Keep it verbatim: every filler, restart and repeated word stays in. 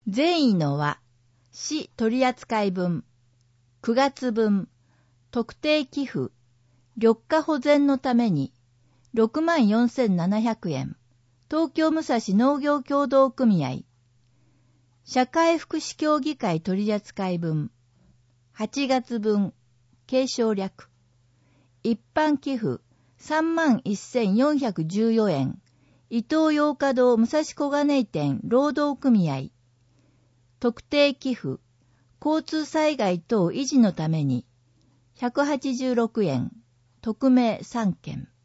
善意の輪、市取扱分、くがつ分、特定寄付、緑化保全のために、ろくまんよんせんななひゃくえん、東京武蔵農業協同組合、社会福祉協議会取扱分、はちがつ分、継承略、一般寄付、さんまんせんよんひゃくじゅうよんえん、伊東洋華堂武蔵小金井店労働組合、特定寄付、交通災害等維持のために、ひゃくはちじゅうろくえん、匿名さんけん。